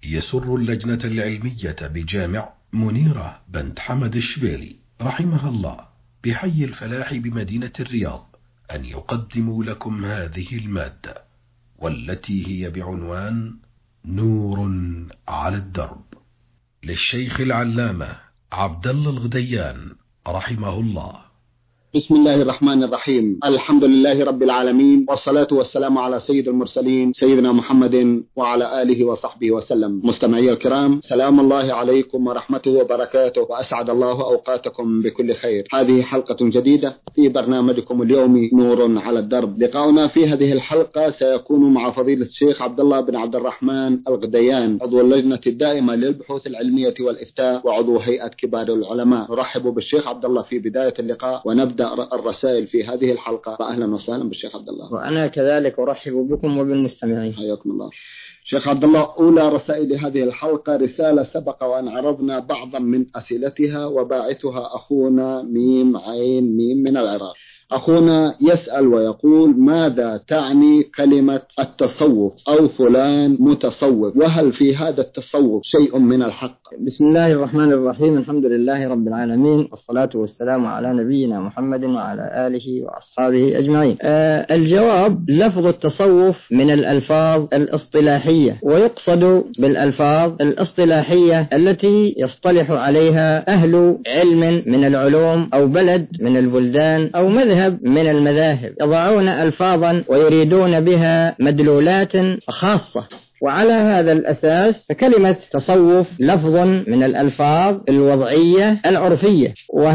يسر اللجنة العلمية بجامع منيرة بنت حمد الشبيلي رحمها الله بحي الفلاح بمدينة الرياض أن يقدموا لكم هذه المادة، والتي هي بعنوان نور على الدرب، للشيخ العلامة عبد الله الغديان رحمه الله. بسم الله الرحمن الرحيم. الحمد لله رب العالمين، والصلاة والسلام على سيد المرسلين سيدنا محمد وعلى آله وصحبه وسلم. مستمعي الكرام، سلام الله عليكم ورحمته وبركاته، وأسعد الله أوقاتكم بكل خير. هذه حلقة جديدة في برنامجكم اليومي نور على الدرب. لقاؤنا في هذه الحلقة سيكون مع فضيلة الشيخ عبد الله بن عبد الرحمن الغديان، عضو اللجنة الدائمة للبحوث العلمية والإفتاء وعضو هيئة كبار العلماء. نرحب بالشيخ عبد الله في بداية اللقاء، ونبدأ الرسائل في هذه الحلقة. فأهلا وسهلا بالشيخ عبد الله. وأنا كذلك أرحب بكم وبالمستمعين. حياكم الله. شيخ عبد الله، أولى رسائل هذه الحلقة رسالة سبق وأن عرضنا بعضا من أسئلتها، وباعثها أخونا ميم عين ميم من العراق. أخونا يسأل ويقول: ماذا تعني كلمة التصوف أو فلان متصوف، وهل في هذا التصوف شيء من الحق؟ بسم الله الرحمن الرحيم. الحمد لله رب العالمين، والصلاة والسلام على نبينا محمد وعلى آله وأصحابه أجمعين. الجواب: لفظ التصوف من الألفاظ الاصطلاحية، ويقصد بالألفاظ الاصطلاحية التي يصطلح عليها أهل علم من العلوم أو بلد من البلدان أو مذهب من المذاهب، يضعون ألفاظا ويريدون بها مدلولات خاصة، وعلى هذا الأساس فكلمة تصوف لفظ من الألفاظ الوضعية العرفية،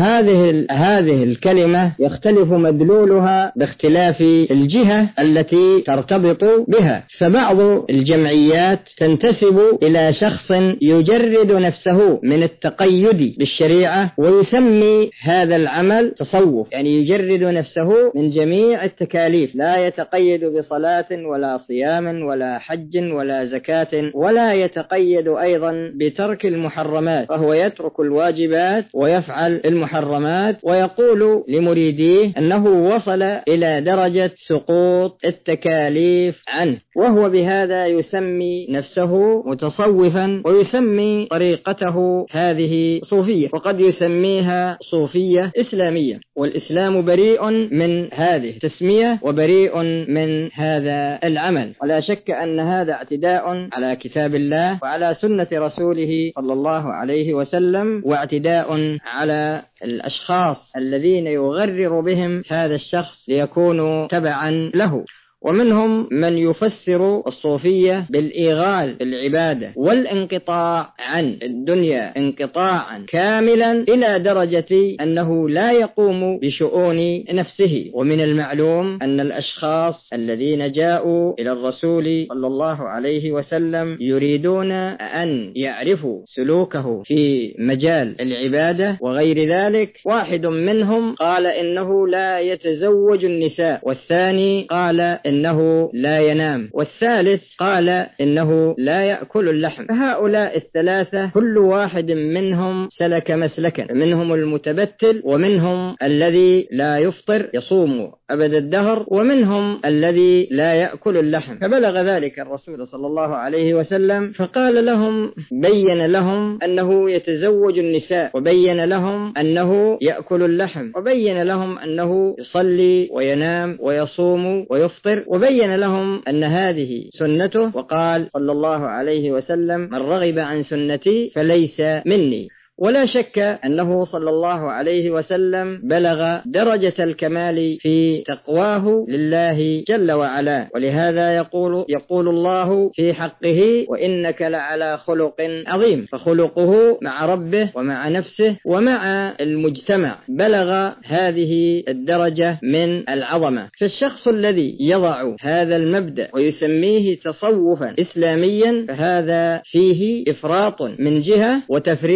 وهذه الكلمة يختلف مدلولها باختلاف الجهة التي ترتبط بها. فبعض الجمعيات تنتسب إلى شخص يجرد نفسه من التقيد بالشريعة ويسمي هذا العمل تصوف، يعني يجرد نفسه من جميع التكاليف، لا يتقيد بصلاة ولا صيام ولا حج ولا زكاة، ولا يتقيد أيضا بترك المحرمات، فهو يترك الواجبات ويفعل المحرمات، ويقول لمريديه أنه وصل إلى درجة سقوط التكاليف عنه، وهو بهذا يسمي نفسه متصوفا، ويسمي طريقته هذه صوفية، وقد يسميها صوفية إسلامية، والإسلام بريء من هذه التسمية وبريء من هذا العمل. ولا شك أن هذا اعتداء على كتاب الله وعلى سنة رسوله صلى الله عليه وسلم، واعتداء على الأشخاص الذين يغرر بهم هذا الشخص ليكونوا تبعا له. ومنهم من يفسر الصوفية بالإيغال في العبادة والانقطاع عن الدنيا انقطاعا كاملا إلى درجة أنه لا يقوم بشؤون نفسه. ومن المعلوم أن الأشخاص الذين جاءوا إلى الرسول صلى الله عليه وسلم يريدون أن يعرفوا سلوكه في مجال العبادة وغير ذلك. واحد منهم قال إنه لا يتزوج النساء، والثاني قال إنه لا ينام، والثالث قال إنه لا يأكل اللحم. فهؤلاء الثلاثة كل واحد منهم سلك مسلكا، منهم المتبتل، ومنهم الذي لا يفطر يصوم أبد الدهر، ومنهم الذي لا يأكل اللحم. فبلغ ذلك الرسول صلى الله عليه وسلم فقال لهم، بين لهم أنه يتزوج النساء، وبين لهم أنه يأكل اللحم، وبين لهم أنه يصلي وينام ويصوم ويفطر، وبين لهم أن هذه سنته، وقال صلى الله عليه وسلم: من رغب عن سنتي فليس مني. ولا شك أنه صلى الله عليه وسلم بلغ درجة الكمال في تقواه لله جل وعلا، ولهذا يقول الله في حقه: وإنك لعلى خلق عظيم. فخلقه مع ربه ومع نفسه ومع المجتمع بلغ هذه الدرجة من العظمة. فالشخص الذي يضع هذا المبدأ ويسميه تصوفا إسلاميا فهذا فيه إفراط من جهة وتفريط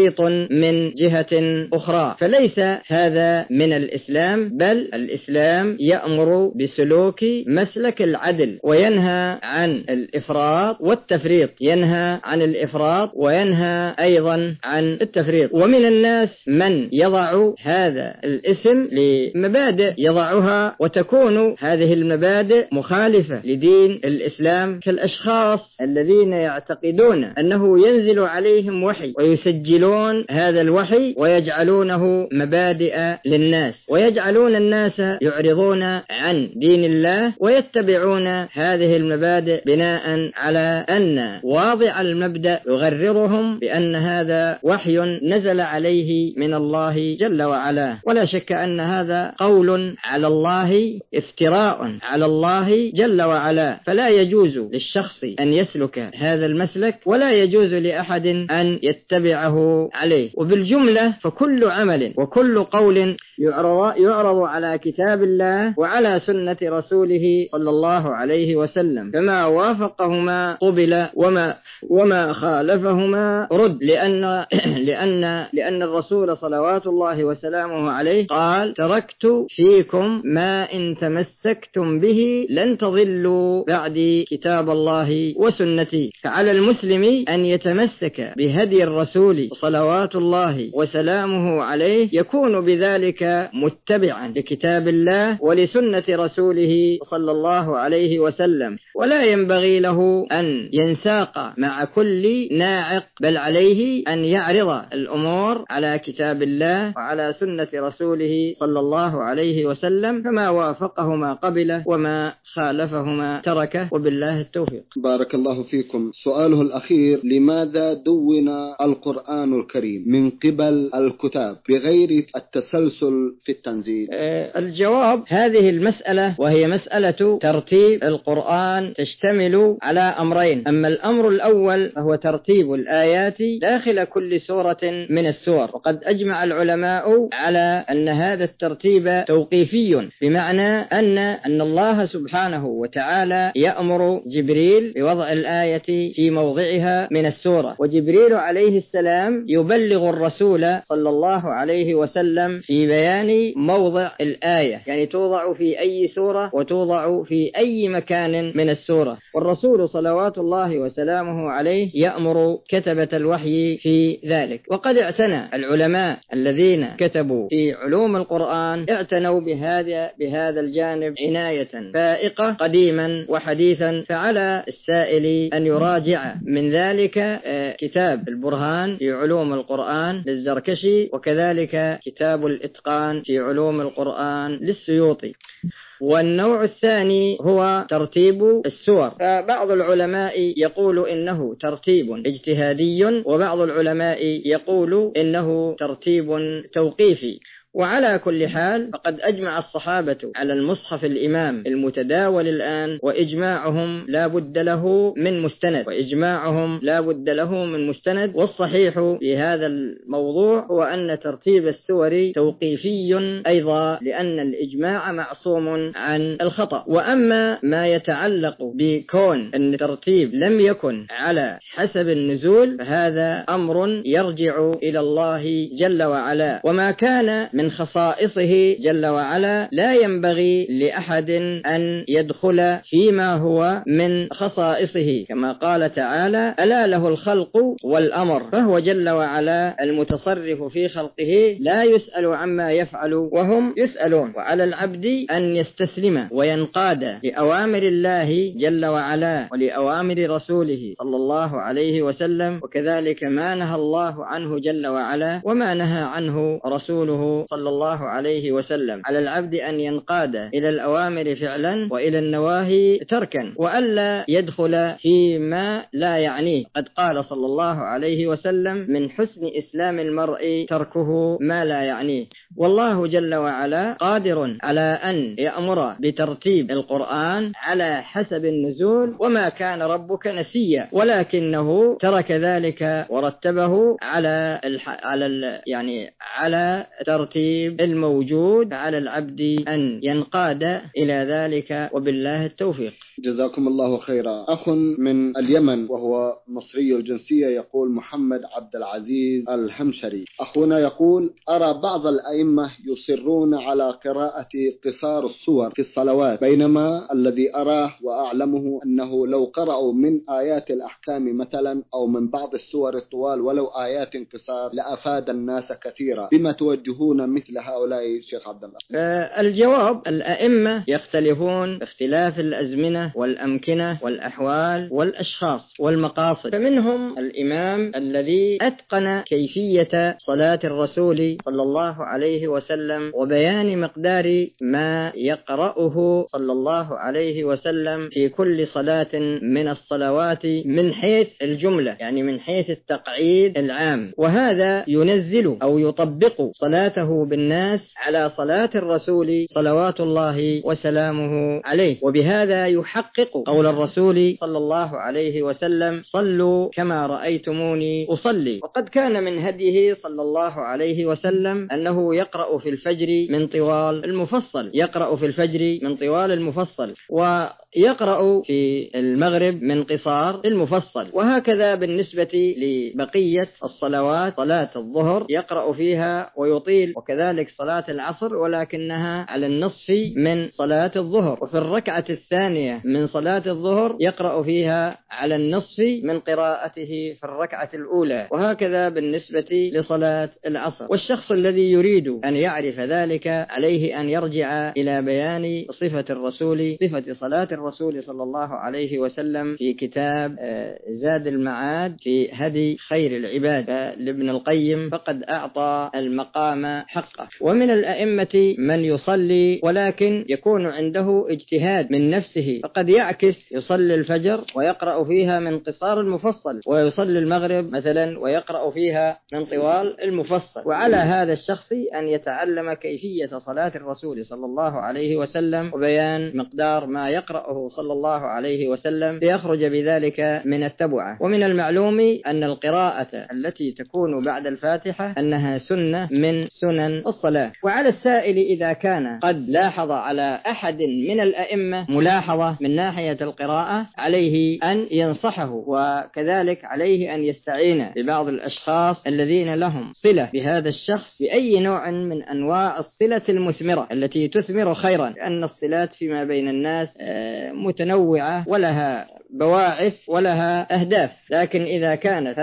من جهة أخرى، فليس هذا من الإسلام، بل الإسلام يأمر بسلوك مسلك العدل وينهى عن الإفراط والتفريط، ينهى عن الإفراط وينهى أيضا عن التفريط. ومن الناس من يضع هذا الاسم لمبادئ يضعها وتكون هذه المبادئ مخالفة لدين الإسلام، كالأشخاص الذين يعتقدون أنه ينزل عليهم وحي ويسجلون هذا الوحي ويجعلونه مبادئ للناس، ويجعلون الناس يعرضون عن دين الله ويتبعون هذه المبادئ بناء على أن واضع المبدأ يغررهم بأن هذا وحي نزل عليه من الله جل وعلا. ولا شك أن هذا قول على الله، افتراء على الله جل وعلا، فلا يجوز للشخص أن يسلك هذا المسلك ولا يجوز لأحد أن يتبعه عليه. وبالجملة فكل عمل وكل قول يعرض على كتاب الله وعلى سنة رسوله صلى الله عليه وسلم، فما وافقهما قبل وما خالفهما رد، لأن الرسول صلوات الله وسلامه عليه قال: تركت فيكم ما إن تمسكتم به لن تضلوا بعدي كتاب الله وسنتي. فعلى المسلم أن يتمسك بهدي الرسول صلوات الله وسلامه عليه، يكون بذلك متبعا لكتاب الله ولسنة رسوله صلى الله عليه وسلم، ولا ينبغي له أن ينساق مع كل ناعق، بل عليه أن يعرض الأمور على كتاب الله وعلى سنة رسوله صلى الله عليه وسلم، فما وافقهما قبله وما خالفهما تركه، وبالله التوفيق. بارك الله فيكم. سؤاله الأخير: لماذا دون القرآن الكريم من قبل الكتاب بغير التسلسل في التنزيل؟ الجواب: هذه المسألة وهي مسألة ترتيب القرآن تشتمل على أمرين. أما الأمر الأول فهو ترتيب الآيات داخل كل سورة من السور، وقد أجمع العلماء على أن هذا الترتيب توقيفي، بمعنى أن الله سبحانه وتعالى يأمر جبريل بوضع الآية في موضعها من السورة، وجبريل عليه السلام يبلغ الرسول صلى الله عليه وسلم في بيان موضع الآية، يعني توضع في أي سورة وتوضع في أي مكان من السورة، والرسول صلوات الله وسلامه عليه يأمر كتبة الوحي في ذلك. وقد اعتنى العلماء الذين كتبوا في علوم القرآن اعتنوا بهذا الجانب عناية فائقة قديما وحديثا، فعلى السائل أن يراجع من ذلك كتاب البرهان في علوم القرآن للزركشي، وكذلك كتاب الإتقان في علوم القرآن للسيوطي. والنوع الثاني هو ترتيب السور، فبعض العلماء يقول إنه ترتيب اجتهادي، وبعض العلماء يقول إنه ترتيب توقيفي. وعلى كل حال فقد أجمع الصحابة على المصحف الإمام المتداول الآن، وإجماعهم لا بد له من مستند، والصحيح في هذا الموضوع هو أن ترتيب السور توقيفي أيضا، لأن الإجماع معصوم عن الخطأ. وأما ما يتعلق بكون أن الترتيب لم يكن على حسب النزول، فهذا أمر يرجع إلى الله جل وعلا، وما كان من خصائصه جل وعلا لا ينبغي لأحد أن يدخل فيما هو من خصائصه، كما قال تعالى: ألا له الخلق والأمر، فهو جل وعلا المتصرف في خلقه لا يسأل عما يفعل وهم يسألون. وعلى العبد أن يستسلم وينقاد لأوامر الله جل وعلا ولأوامر رسوله صلى الله عليه وسلم، وكذلك ما نهى الله عنه جل وعلا وما نهى عنه رسوله صلى الله عليه وسلم. على العبد أن ينقاد إلى الأوامر فعلا وإلى النواهي تركا، وألا يدخل فيما لا يعنيه. قد قال صلى الله عليه وسلم: من حسن إسلام المرء تركه ما لا يعنيه. والله جل وعلا قادر على أن يأمر بترتيب القرآن على حسب النزول، وما كان ربك نسيا، ولكنه ترك ذلك ورتبه على ترتيب الموجود، على العبد أن ينقاد إلى ذلك، وبالله التوفيق. جزاكم الله خيرا. أخ من اليمن وهو مصري الجنسية يقول محمد عبد العزيز الحمشري، أخونا يقول: أرى بعض الأئمة يصرون على قراءة قصار السور في الصلوات، بينما الذي أراه وأعلمه أنه لو قرأوا من آيات الأحكام مثلا أو من بعض السور الطوال ولو آيات قصار لأفاد الناس كثيرا. بما توجهون مثل هؤلاء شيخ عبد الله؟ الجواب: الأئمة يختلفون باختلاف الأزمنة والأمكنة والأحوال والأشخاص والمقاصد، فمنهم الإمام الذي أتقن كيفية صلاة الرسول صلى الله عليه وسلم وبيان مقدار ما يقرأه صلى الله عليه وسلم في كل صلاة من الصلوات من حيث الجملة، يعني من حيث التقعيد العام، وهذا ينزل أو يطبق صلاته بالناس على صلاة الرسول صلوات الله وسلامه عليه، وبهذا يحقق قول الرسول صلى الله عليه وسلم: صلوا كما رأيتموني أصلي. وقد كان من هديه صلى الله عليه وسلم أنه يقرأ في الفجر من طوال المفصل، يقرأ في الفجر من طوال المفصل، ويقرأ في المغرب من قصار المفصل، وهكذا بالنسبة لبقية الصلوات. صلاة الظهر يقرأ فيها ويطيل، وكذلك صلاة العصر ولكنها على النصف من صلاة الظهر، وفي الركعة الثانية من صلاة الظهر يقرأ فيها على النصف من قراءته في الركعة الأولى، وهكذا بالنسبة لصلاة العصر. والشخص الذي يريد أن يعرف ذلك عليه أن يرجع إلى بيان صفة الرسول، صفة صلاة الرسول صلى الله عليه وسلم في كتاب زاد المعاد في هدي خير العباد لابن القيم، فقد أعطى المقام حقه. ومن الأئمة من يصلي ولكن يكون عنده اجتهاد من نفسه، فقد يعكس يصلي الفجر ويقرأ فيها من قصار المفصل، ويصلي المغرب مثلا ويقرأ فيها من طوال المفصل. وعلى هذا الشخص أن يتعلم كيفية صلاة الرسول صلى الله عليه وسلم وبيان مقدار ما يقرأه صلى الله عليه وسلم ليخرج بذلك من التبعة. ومن المعلوم أن القراءة التي تكون بعد الفاتحة أنها سنة من سنن الصلاة. وعلى السائل إذا كان قد لاحظ على أحد من الأئمة ملاحظة من ناحية القراءة عليه أن ينصحه، وكذلك عليه أن يستعين ببعض الأشخاص الذين لهم صلة بهذا الشخص بأي نوع من أنواع الصلة المثمرة التي تثمر خيرا، لأن الصلات فيما بين الناس متنوعة ولها بواعث ولها أهداف، لكن إذا كانت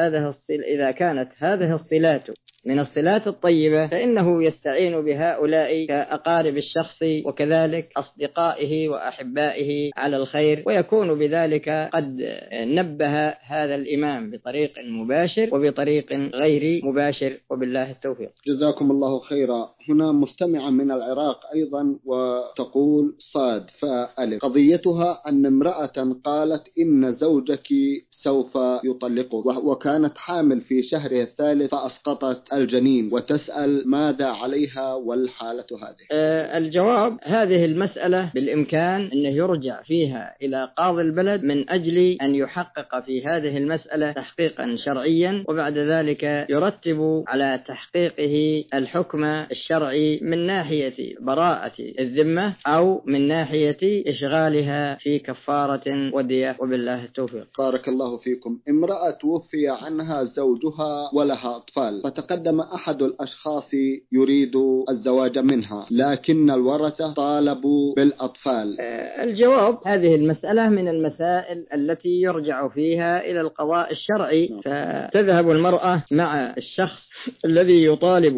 هذه الصلات من الصلات الطيبة فإنه يستعين بهؤلاء كأقارب الشخص وكذلك أصدقائه وأحبائه على الخير، ويكون بذلك قد نبه هذا الإمام بطريق مباشر وبطريق غير مباشر، وبالله التوفيق. جزاكم الله خيرا. هنا مستمعة من العراق أيضا وتقول: صاد فألف، قضيتها أن امرأة قالت إن زوجك سوف يطلقك، وكانت حامل في شهرها الثالث فأسقطت الجنين، وتسأل ماذا عليها والحالة هذه؟ الجواب: هذه المسألة بالإمكان أنه يرجع فيها إلى قاضي البلد من أجل أن يحقق في هذه المسألة تحقيقا شرعيا، وبعد ذلك يرتب على تحقيقه الحكم الشرعي من ناحية براءة الذمة أو من ناحية إشغالها في كفارة ودية، وبالله التوفيق. بارك الله فيكم. امرأة توفي عنها زوجها ولها أطفال، فتقدم أحد الأشخاص يريد الزواج منها، لكن الورثة طالبوا بالأطفال. الجواب: هذه المسألة من المسائل التي يرجع فيها إلى القضاء الشرعي، فتذهب المرأة مع الشخص الذي يطالب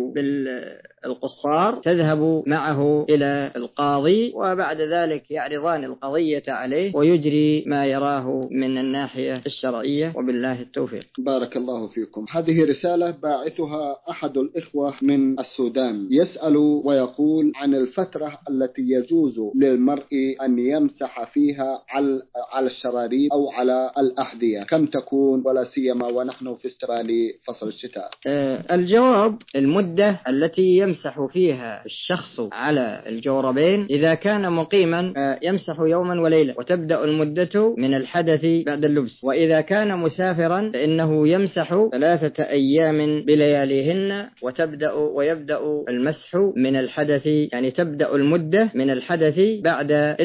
بالقصار، تذهب معه إلى القاضي، وبعد ذلك يعرضان القضية عليه ويجري ما يراه من الناحية الشرعية، وبالله التوفيق. بارك الله فيكم. هذه رسالة باعثها أحد الإخوة من السودان، يسأل ويقول عن الفترة التي يجوز للمرء أن يمسح فيها على الشراريب أو على الأحذية، كم تكون، ولا سيما ونحن في استقبال فصل الشتاء؟ الجواب: المدة التي يمسح فيها الشخص على الجوربين إذا كان مقيما يمسح يوما وليلة، وتبدأ المدة من الحدث بعد اللبس، وإذا كان مسافرا فإنه يمسح 3 أيام بلياليهن، ويبدأ المسح من الحدث، يعني تبدأ المدة من الحدث بعد اللبس.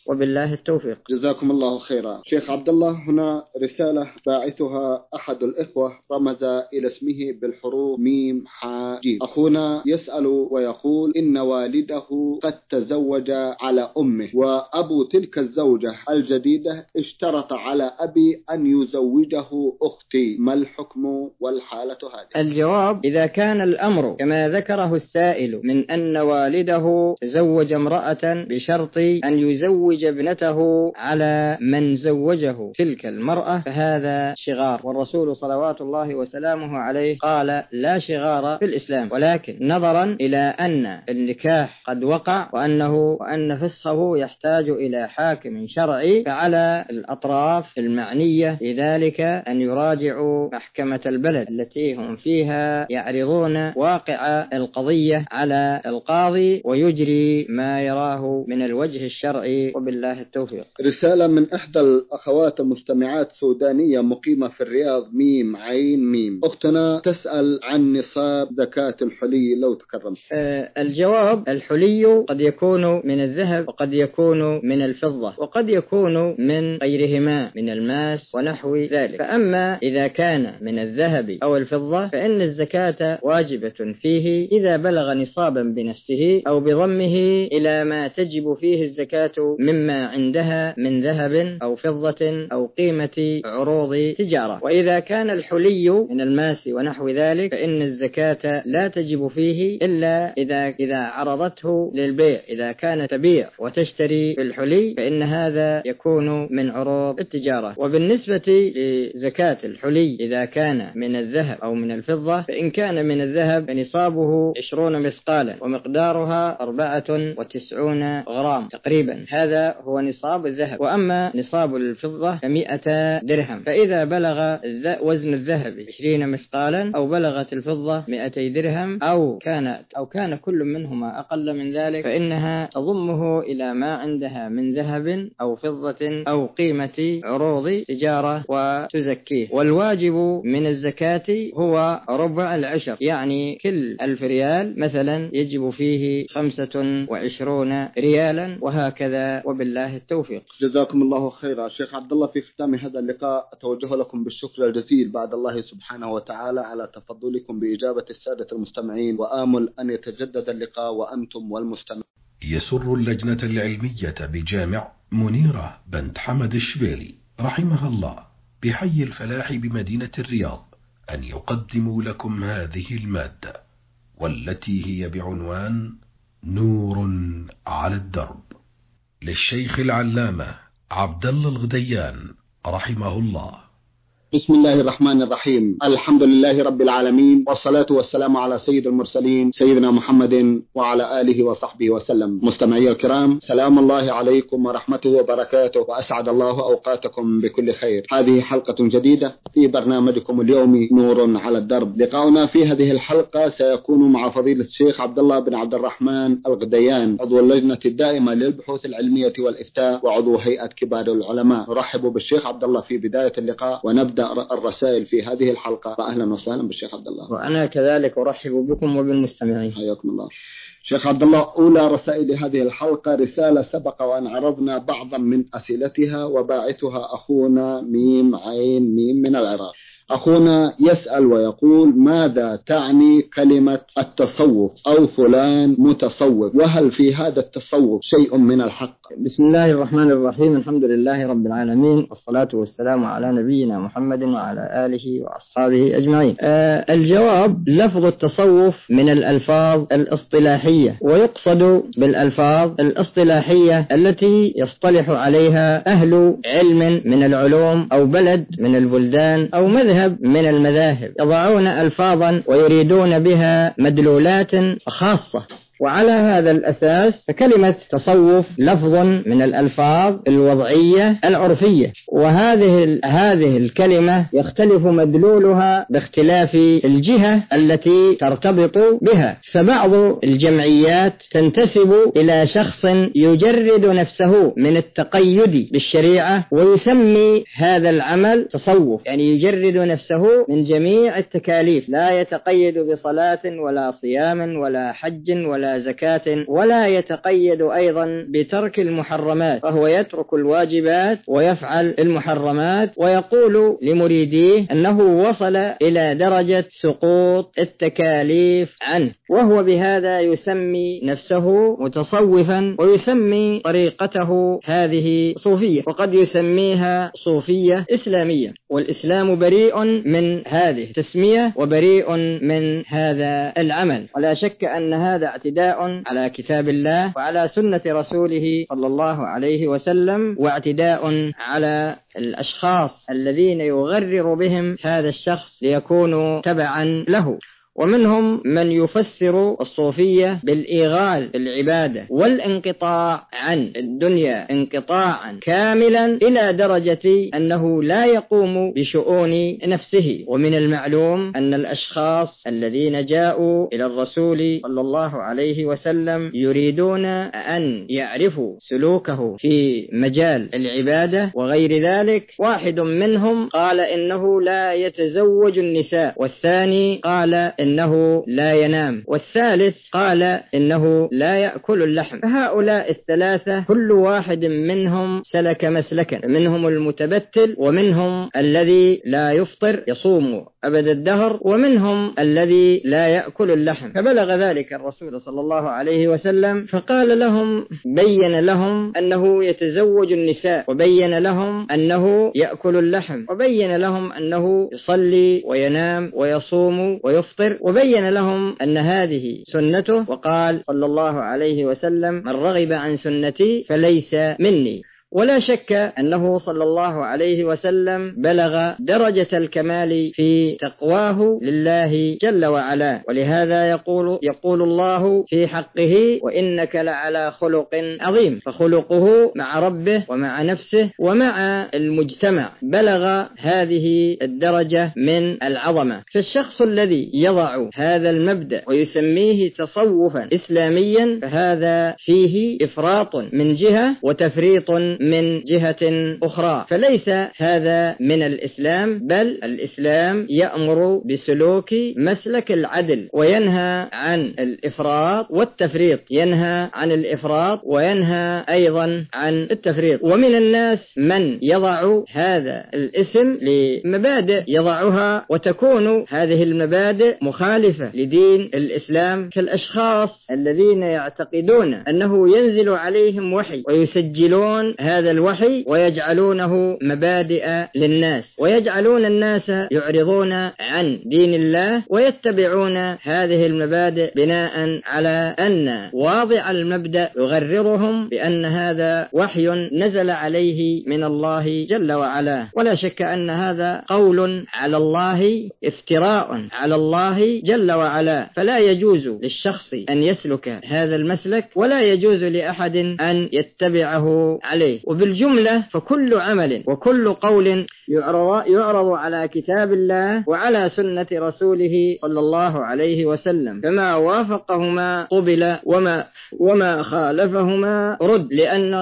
وبالله التوفيق. جزاكم الله خيرا. شيخ عبد الله، هنا رسالة باعثها أحد الإخوة رمز إلى اسمه بالحروف ميم حاء جيم. أخونا يسأل ويقول إن والده قد تزوج على أمه، وأبو تلك الزوجة الجديدة اشترط على أبي أن يزوجه أختي، ما الحكم والحالة هذه؟ الجواب: إذا كان الأمر كما ذكره السائل من أن والده تزوج امرأة بشرط أن يزوج ابنته على من زوجه تلك المرأة فهذا شغار، والرسول صلوات الله وسلامه عليه قال: لا شغار في الإسلام، ولكن نظرا إلى أن النكاح قد وقع وأن فسخه يحتاج إلى حاكم شرعي، فعلى الأطراف المعنية في ذلك أن يراجعوا محكمة البلد التي هم فيها، يعرضون واقع القضية على القاضي ويجري ما يراه من الوجه الشرعي، وبالله التوفيق. رسالة من إحدى الأخوات المستمعات سودانية مقيمة في الرياض ميم عين ميم. أختنا تسأل عن نصاب زكاة الحلي لو تكرمت. الجواب: الحلي قد يكون من الذهب وقد يكون من الفضة وقد يكون من غيرهما من الماس ونحو ذلك، فأما إذا كان من الذهب أو الفضة فإن الزكاة واجبة فيه إذا بلغ نصابا بنفسه أو بضمه إلى ما تجب فيه الزكاة مما عندها من ذهب أو فضة أو قيمة عروض تجارة. وإذا كان الحلي من الماس ونحو ذلك فإن الزكاة لا تجب فيه إلا إذا عرضته للبيع، إذا كان تبيع وتشتري في الحلي فإن هذا يكون من عروض التجارة. وبالنسبة لزكاة الحلي إذا كان من الذهب أو من الفضة، فإن كان من الذهب فنصابه 20 مثقالا ومقدارها 94 غرام تقريبا، هذا هو نصاب الذهب. وأما نصاب الفضة ف100 درهم، فإذا بلغ وزن الذهب 20 مثقالا أو بلغت الفضة 200 درهم أو كان كل منهما أقل من ذلك فإنها تضمه إلى ما عندها من ذهب أو فضة أو قيمة عروض تجارة وتزكيه. والواجب من الزكاة هو ربع العشر، يعني كل 1000 ريال مثلا يجب فيه 25 ريالا، وهكذا، وبالله التوفيق. جزاكم الله خيرا. شيخ عبد الله، في ختام هذا اللقاء أتوجه لكم بالشكر الجزيل بعد الله سبحانه وتعالى على تفضلكم بإجابة السادة المستمعين، وآمل أن يتجدد اللقاء وأنتم والمستمعين. يسر اللجنة العلمية بجامع منيرة بنت حمد الشبيلي رحمها الله بحي الفلاح بمدينة الرياض أن يقدموا لكم هذه المادة، والتي هي بعنوان نور على الدرب، للشيخ العلامة عبد الله الغديان رحمه الله. بسم الله الرحمن الرحيم. الحمد لله رب العالمين، والصلاة والسلام على سيد المرسلين سيدنا محمد وعلى آله وصحبه وسلم. مستمعي الكرام، سلام الله عليكم ورحمته وبركاته، وأسعد الله أوقاتكم بكل خير. هذه حلقة جديدة في برنامجكم اليومي نور على الدرب. لقاؤنا في هذه الحلقة سيكون مع فضيلة الشيخ عبد الله بن عبد الرحمن الغديان، عضو اللجنة الدائمة للبحوث العلمية والإفتاء وعضو هيئة كبار العلماء. نرحب بالشيخ عبد الله في بداية اللقاء، ونبدأ الرسائل في هذه الحلقة. فأهلا وسهلا بالشيخ عبد الله. وأنا كذلك أرحب بكم وبالمستمعين. حياكم الله. شيخ عبد الله، أولى رسائل هذه الحلقة رسالة سبق وأن عرضنا بعضا من أسئلتها، وباعثها أخونا ميم عين ميم من العراق. أخونا يسأل ويقول: ماذا تعني كلمة التصوف أو فلان متصوف، وهل في هذا التصوف شيء من الحق؟ بسم الله الرحمن الرحيم. الحمد لله رب العالمين، والصلاة والسلام على نبينا محمد وعلى آله وأصحابه أجمعين. الجواب: لفظ التصوف من الألفاظ الاصطلاحية، ويقصد بالألفاظ الاصطلاحية التي يصطلح عليها أهل علم من العلوم أو بلد من البلدان أو مذهب من المذاهب، يضعون ألفاظا ويريدون بها مدلولات خاصة، وعلى هذا الأساس فكلمة تصوف لفظ من الألفاظ الوضعية العرفية، وهذه الكلمة يختلف مدلولها باختلاف الجهة التي ترتبط بها. فبعض الجمعيات تنتسب إلى شخص يجرد نفسه من التقيد بالشريعة ويسمي هذا العمل تصوف، يعني يجرد نفسه من جميع التكاليف، لا يتقيد بصلاة ولا صيام ولا حج ولا ولا زكاة، ولا يتقيد أيضا بترك المحرمات، فهو يترك الواجبات ويفعل المحرمات، ويقول لمريديه أنه وصل إلى درجة سقوط التكاليف عنه، وهو بهذا يسمي نفسه متصوفا، ويسمي طريقته هذه صوفية، وقد يسميها صوفية إسلامية، والإسلام بريء من هذه التسمية وبريء من هذا العمل. ولا شك أن هذا اعتداء على كتاب الله وعلى سنة رسوله صلى الله عليه وسلم، واعتداء على الأشخاص الذين يغرر بهم هذا الشخص ليكونوا تبعا له. ومنهم من يفسر الصوفية بالإيغال في العبادة والانقطاع عن الدنيا انقطاعا كاملا إلى درجة أنه لا يقوم بشؤون نفسه. ومن المعلوم أن الأشخاص الذين جاءوا إلى الرسول صلى الله عليه وسلم يريدون أن يعرفوا سلوكه في مجال العبادة وغير ذلك، واحد منهم قال إنه لا يتزوج النساء، والثاني قال إنه لا ينام، والثالث قال إنه لا يأكل اللحم. فهؤلاء الثلاثة كل واحد منهم سلك مسلكا، منهم المتبتل، ومنهم الذي لا يفطر يصوم أبد الدهر، ومنهم الذي لا يأكل اللحم. فبلغ ذلك الرسول صلى الله عليه وسلم فقال لهم، بين لهم أنه يتزوج النساء، وبين لهم أنه يأكل اللحم، وبين لهم أنه يصلي وينام ويصوم ويفطر، وبين لهم أن هذه سنته، وقال صلى الله عليه وسلم: من رغب عن سنتي فليس مني. ولا شك أنه صلى الله عليه وسلم بلغ درجة الكمال في تقواه لله جل وعلا، ولهذا يقول الله في حقه: وإنك لعلى خلق عظيم. فخلقه مع ربه ومع نفسه ومع المجتمع بلغ هذه الدرجة من العظمة. فالشخص الذي يضع هذا المبدأ ويسميه تصوفا إسلاميا فهذا فيه إفراط من جهة وتفريط من جهة أخرى، فليس هذا من الإسلام، بل الإسلام يأمر بسلوك مسلك العدل، وينهى عن الإفراط والتفريط، ينهى عن الإفراط وينهى أيضا عن التفريط. ومن الناس من يضع هذا الاسم لمبادئ يضعها وتكون هذه المبادئ مخالفة لدين الإسلام، كالأشخاص الذين يعتقدون أنه ينزل عليهم وحي ويسجلون هذا الوحي ويجعلونه مبادئ للناس، ويجعلون الناس يعرضون عن دين الله ويتبعون هذه المبادئ بناء على أن واضع المبدأ يغررهم بأن هذا وحي نزل عليه من الله جل وعلا. ولا شك أن هذا قول على الله، افتراء على الله جل وعلا، فلا يجوز للشخص أن يسلك هذا المسلك، ولا يجوز لأحد أن يتبعه عليه. وبالجملة فكل عمل وكل قول يعرض على كتاب الله وعلى سنة رسوله صلى الله عليه وسلم، فما وافقهما قبل وما خالفهما رد،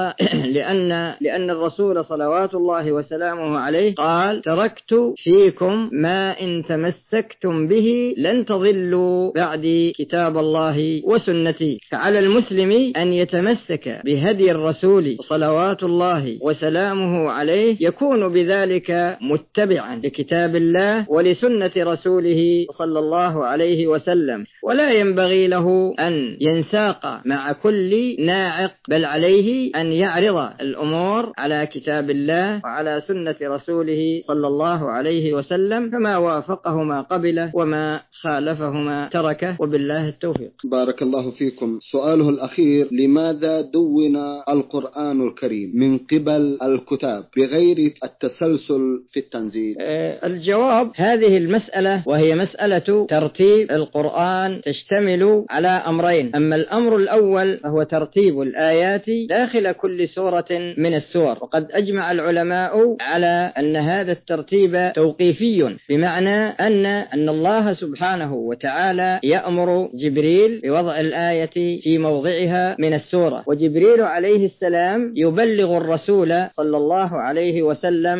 لأن الرسول صلوات الله وسلامه عليه قال: تركت فيكم ما إن تمسكتم به لن تضلوا بعدي كتاب الله وسنتي. فعلى المسلم أن يتمسك بهدي الرسول صلوات الله وسلامه عليه، يكون بذلك متبعا لكتاب الله ولسنة رسوله صلى الله عليه وسلم، ولا ينبغي له أن ينساق مع كل ناعق، بل عليه أن يعرض الأمور على كتاب الله وعلى سنة رسوله صلى الله عليه وسلم، فما وافقهما قبله وما خالفهما تركه، وبالله التوفيق. بارك الله فيكم. سؤاله الأخير: لماذا دون القرآن الكريم من قبل الكتاب بغير التسلسل في التنزيل؟ الجواب: هذه المسألة وهي مسألة ترتيب القرآن تشتمل على أمرين. أما الأمر الأول فهو ترتيب الآيات داخل كل سورة من السور، وقد أجمع العلماء على أن هذا الترتيب توقيفي، بمعنى أن الله سبحانه وتعالى يأمر جبريل بوضع الآية في موضعها من السورة، وجبريل عليه السلام يبلغ الرسول صلى الله عليه وسلم في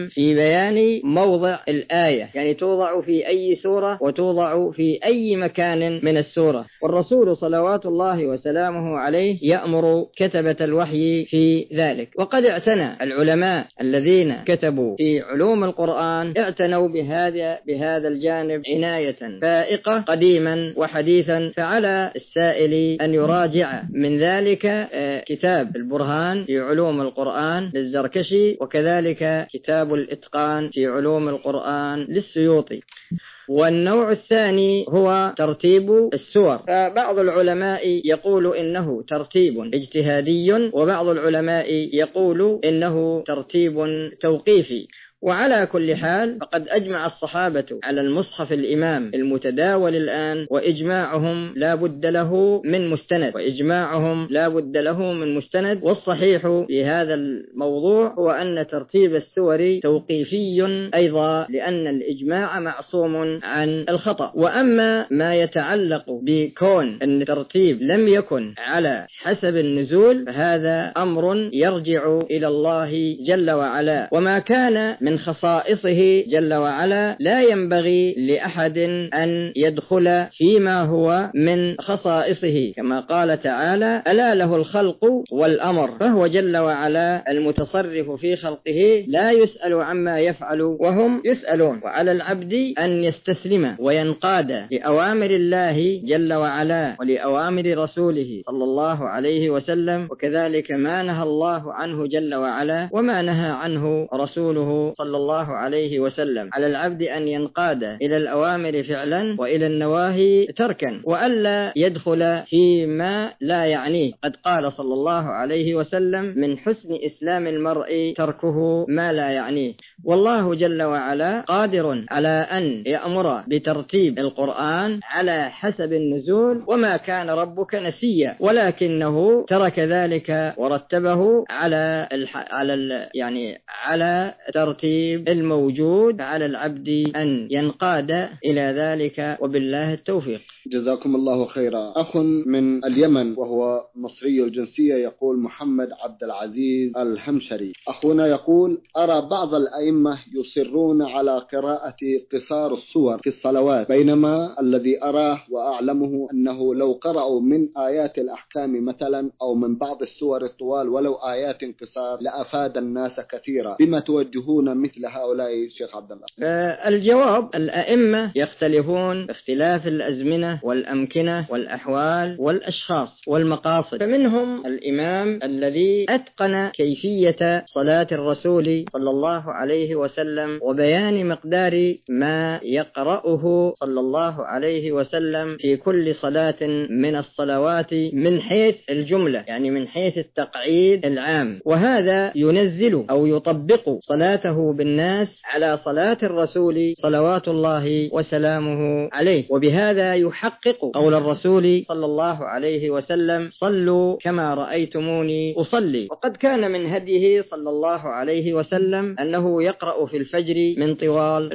بيان موضع الآية، يعني توضع في أي سورة وتوضع في أي مكان من السورة. والرسول صلوات الله وسلامه عليه يأمر كتبة الوحي في ذلك. وقد اعتنى العلماء الذين كتبوا في علوم القرآن اعتنوا بهذا الجانب عناية فائقة قديما وحديثا. فعلى السائل أن يراجع من ذلك كتاب البرهان في علوم القرآن للزركشي، وكذلك كتاب الإتقان في علوم القرآن للسيوطي. والنوع الثاني هو ترتيب السور، فبعض العلماء يقول إنه ترتيب اجتهادي، وبعض العلماء يقول إنه ترتيب توقيفي. وعلى كل حال فقد أجمع الصحابة على المصحف الإمام المتداول الآن، وإجماعهم لا بد له من مستند. والصحيح في هذا الموضوع هو أن ترتيب السور توقيفي أيضا، لأن الإجماع معصوم عن الخطأ. وأما ما يتعلق بكون أن الترتيب لم يكن على حسب النزول فهذا أمر يرجع إلى الله جل وعلا، وما كان من خصائصه جل وعلا لا ينبغي لأحد أن يدخل فيما هو من خصائصه، كما قال تعالى: ألا له الخلق والأمر، فهو جل وعلا المتصرف في خلقه لا يسأل عما يفعل وهم يسألون. وعلى العبد أن يستسلم وينقاد لأوامر الله جل وعلا ولأوامر رسوله صلى الله عليه وسلم، وكذلك ما نهى الله عنه جل وعلا وما نهى عنه رسوله صلى الله عليه وسلم. على العبد أن ينقاد إلى الأوامر فعلا وإلى النواهي تركا، وألا يدخل فيما لا يعنيه. قد قال صلى الله عليه وسلم: من حسن إسلام المرء تركه ما لا يعنيه. والله جل وعلا قادر على أن يأمر بترتيب القرآن على حسب النزول، وما كان ربك نسيا، ولكنه ترك ذلك ورتبه على ترتيب الموجود. على العبد أن ينقاد إلى ذلك، وبالله التوفيق. جزاكم الله خيرا. أخ من اليمن وهو مصري الجنسية يقول: محمد عبد العزيز الحمشري. أخونا يقول: أرى بعض الأئمة يصرون على قراءة قصار السور في الصلوات، بينما الذي أراه وأعلمه أنه لو قرأوا من آيات الأحكام مثلا أو من بعض السور الطوال ولو آيات قصار لأفاد الناس كثيرا. بما توجهون مثل هؤلاء شيخ عبد الله؟ الجواب: الأئمة يختلفون باختلاف الأزمنة والأمكنة والأحوال والأشخاص والمقاصد. فمنهم الإمام الذي أتقن كيفية صلاة الرسول صلى الله عليه وسلم وبيان مقدار ما يقرأه صلى الله عليه وسلم في كل صلاة من الصلوات من حيث الجملة، يعني من حيث التقعيد العام، وهذا ينزل أو يطبق صلاته بالناس على صلاة الرسول صلوات الله وسلامه عليه. وبهذا يحقق قول الرسول صلى الله عليه وسلم: صلوا كما رأيتموني أصلي. وقد كان من هديه صلى الله عليه وسلم أنه يقرأ في الفجر من طوال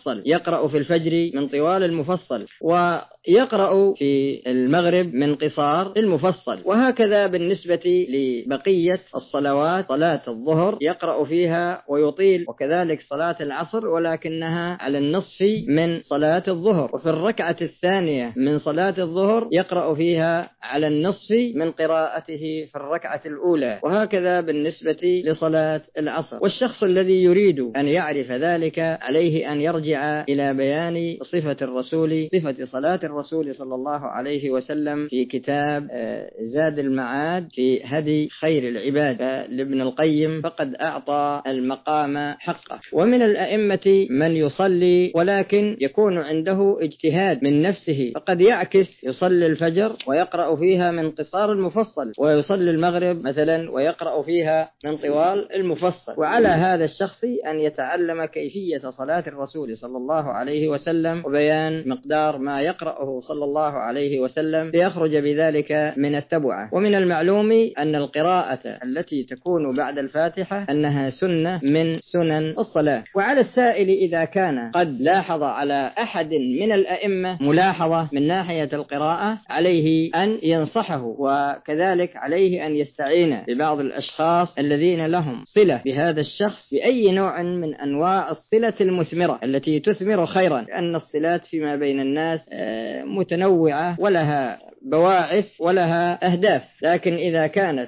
المفصل، ويقرأ في المغرب من قصار المفصل. وهكذا بالنسبة لبقية الصلوات، صلاة الظهر يقرأ فيها ويطيل، وكذلك صلاة العصر ولكنها على النصف من صلاة الظهر. وفي الركعة الثانية من صلاة الظهر يقرأ فيها على النصف من قراءته في الركعة الأولى، وهكذا بالنسبة لصلاة العصر. والشخص الذي يريد أن يعرف ذلك عليه أن يرجع إلى بيان صفة صلاة الرسول صلى الله عليه وسلم في كتاب زاد المعاد في هدي خير العباد لابن القيم، فقد أعطى المقام حقه. ومن الأئمة من يصلي ولكن يكون عنده اجتهاد من نفسه، فقد يعكس يصلي الفجر ويقرأ فيها من قصار المفصل، ويصلي المغرب مثلا ويقرأ فيها من طوال المفصل. وعلى هذا الشخص أن يتعلم كيفية صلاة الرسول صلى الله عليه وسلم وبيان مقدار ما يقرأ يقرأه صلى الله عليه وسلم ليخرج بذلك من التبعة. ومن المعلوم أن القراءة التي تكون بعد الفاتحة أنها سنة من سنن الصلاة. وعلى السائل إذا كان قد لاحظ على أحد من الأئمة ملاحظة من ناحية القراءة عليه أن ينصحه، وكذلك عليه أن يستعين ببعض الأشخاص الذين لهم صلة بهذا الشخص بأي نوع من أنواع الصلة المثمرة التي تثمر خيرا، لأن الصلات فيما بين الناس متنوعة ولها بواعث ولها أهداف، لكن إذا كانت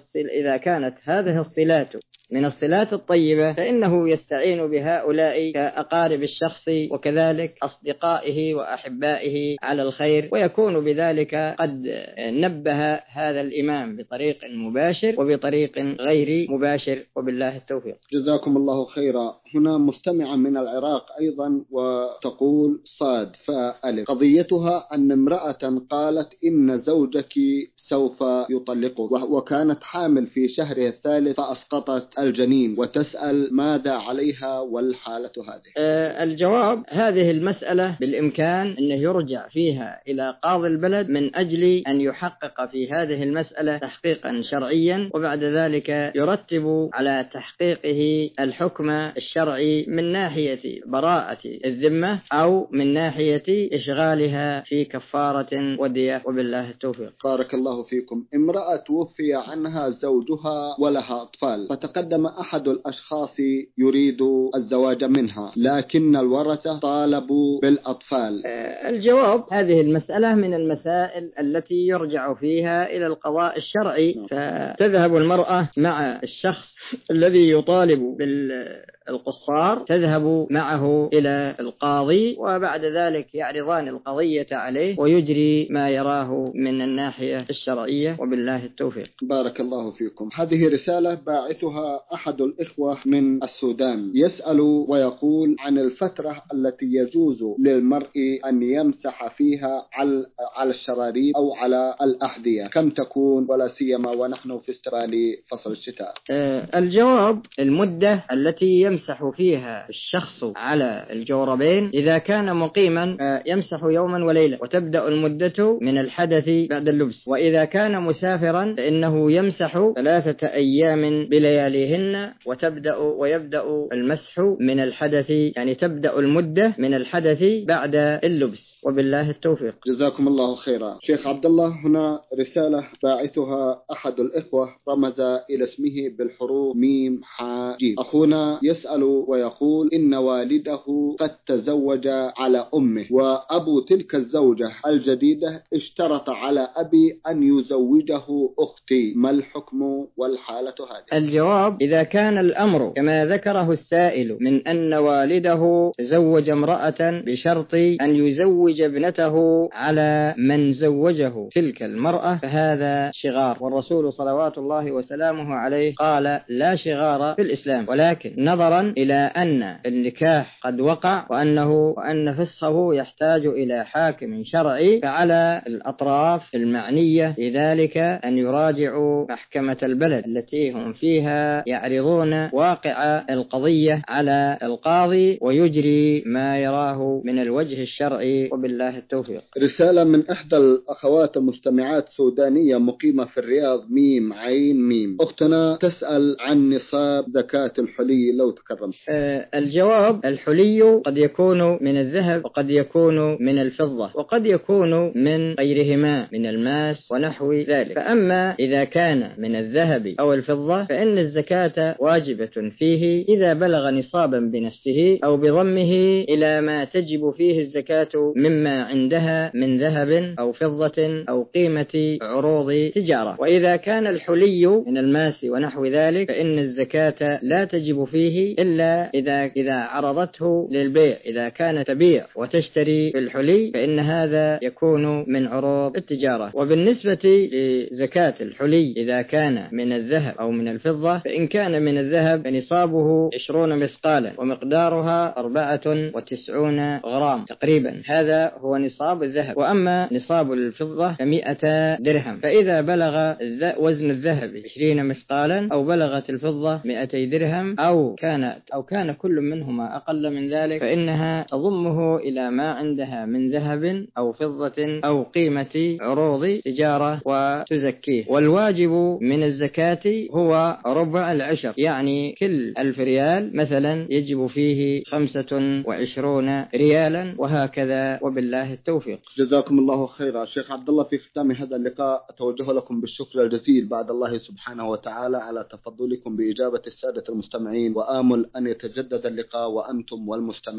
هذه الصلات من الصلات الطيبة فإنه يستعين بهؤلاء كأقارب الشخص وكذلك أصدقائه وأحبائه على الخير، ويكون بذلك قد نبه هذا الإمام بطريق مباشر وبطريق غير مباشر، وبالله التوفيق. جزاكم الله خيرا. هنا مستمعة من العراق أيضا وتقول صاد فألف، قضيتها أن امرأة قالت إن زوجك سوف يطلقه وكانت حامل في شهرها الثالث فأسقطت الجنين، وتسأل ماذا عليها والحالة هذه؟ الجواب: هذه المسألة بالإمكان أن يرجع فيها إلى قاضي البلد من أجل أن يحقق في هذه المسألة تحقيقا شرعيا، وبعد ذلك يرتب على تحقيقه الحكم الشرعي من ناحية براءة الذمة أو من ناحية إشغالها في كفارة ودية، وبالله التوفيق. بارك الله فيكم. امرأة توفي عنها زوجها ولها أطفال، فتقدم أحد الأشخاص يريد الزواج منها، لكن الورثة طالبوا بالأطفال. الجواب: هذه المسألة من المسائل التي يرجع فيها إلى القضاء الشرعي، فتذهب المرأة مع الشخص الذي يطالب بالقصار، تذهب معه إلى القاضي، وبعد ذلك يعرضان القضية عليه ويجري ما يراه من الناحية الشرعية، وبالله التوفيق. بارك الله فيكم. هذه رسالة باعثها أحد الإخوة من السودان، يسأل ويقول عن الفترة التي يجوز للمرء أن يمسح فيها على الشراريب أو على الأحذية، كم تكون، ولا سيما ونحن في استقبال فصل الشتاء؟ الجواب: المدة التي يمسح فيها الشخص على الجوربين إذا كان مقيما يمسح يوما وليلة، وتبدأ المدة من الحدث بعد اللبس، وإذا كان مسافرا فإنه يمسح 3 أيام بلياليهن، ويبدأ المسح من الحدث، يعني تبدأ المدة من الحدث بعد اللبس، وبالله التوفيق. جزاكم الله خيرا. شيخ عبد الله، هنا رسالة باعثها أحد الإخوة رمز إلى اسمه بالحروف ميم حاء جيم. أخونا يسأل ويقول إن والده قد تزوج على أمه، وأبو تلك الزوجة الجديدة اشترط على أبي أن يزوجه أختي، ما الحكم والحالة هذه؟ الجواب: إذا كان الأمر كما ذكره السائل من أن والده تزوج امرأة بشرط أن يزوج ابنته على من زوجه تلك المرأة فهذا شغار، والرسول صلوات الله وسلامه عليه قال: لا شغار في الإسلام، ولكن نظرا إلى أن النكاح قد وقع وأن فسخه يحتاج إلى حاكم شرعي، فعلى الأطراف المعنية لذلك أن يراجعوا محكمة البلد التي هم فيها، يعرضون واقع القضية على القاضي ويجري ما يراه من الوجه الشرعي، وبالله التوفيق. رسالة من إحدى الأخوات المستمعات سودانية مقيمة في الرياض ميم عين ميم، أختنا تسأل عن نصاب زكاة الحلي لو تكرم. الجواب: الحلي قد يكون من الذهب وقد يكون من الفضة وقد يكون من غيرهما من الماس ونحو ذلك، فأما إذا كان من الذهب أو الفضة فإن الزكاة واجبة فيه إذا بلغ نصابا بنفسه أو بضمه إلى ما تجب فيه الزكاة مما عندها من ذهب أو فضة أو قيمة عروض تجارة. وإذا كان الحلي من الماس ونحو ذلك فإن الزكاة لا تجب فيه إلا إذا عرضته للبيع، إذا كانت تبيع وتشتري بالحلي فإن هذا يكون من عروض التجارة. وبالنسبة لزكاة الحلي إذا كان من الذهب أو من الفضة، فإن كان من الذهب فنصابه 20 مثقالا ومقدارها 94 غرام تقريبا، هذا هو نصاب الذهب. وأما نصاب الفضة 100 درهم، فإذا بلغ وزن الذهب 20 مثقالا أو بلغت الفضة 200 درهم أو كان كانت أو كان كل منهما أقل من ذلك فإنها تضمه إلى ما عندها من ذهب أو فضة أو قيمة عروض تجارة وتزكيه. والواجب من الزكاة هو ربع العشر، يعني كل 1000 ريال مثلا يجب فيه 25 ريالا، وهكذا، وبالله التوفيق. جزاكم الله خيرا. شيخ عبد الله، في ختام هذا اللقاء أتوجه لكم بالشكر الجزيل بعد الله سبحانه وتعالى على تفضلكم بإجابة السادة المستمعين، وآمل أن يتجدد اللقاء وأنتم والمستمعين